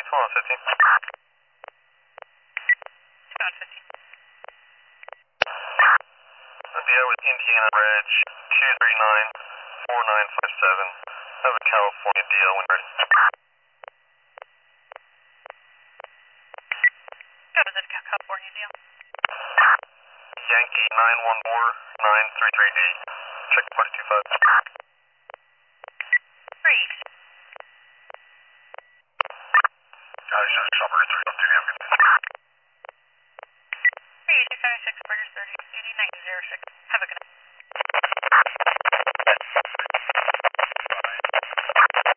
Hold on, 15. About 15. India with Indiana Reg 239-4957. Have a California deal when ready. Go to the California deal. Yankee 914-9338. Check 42.5. Read. Shopper 302. Read 276, Burgess 30, 8906. Have a good night.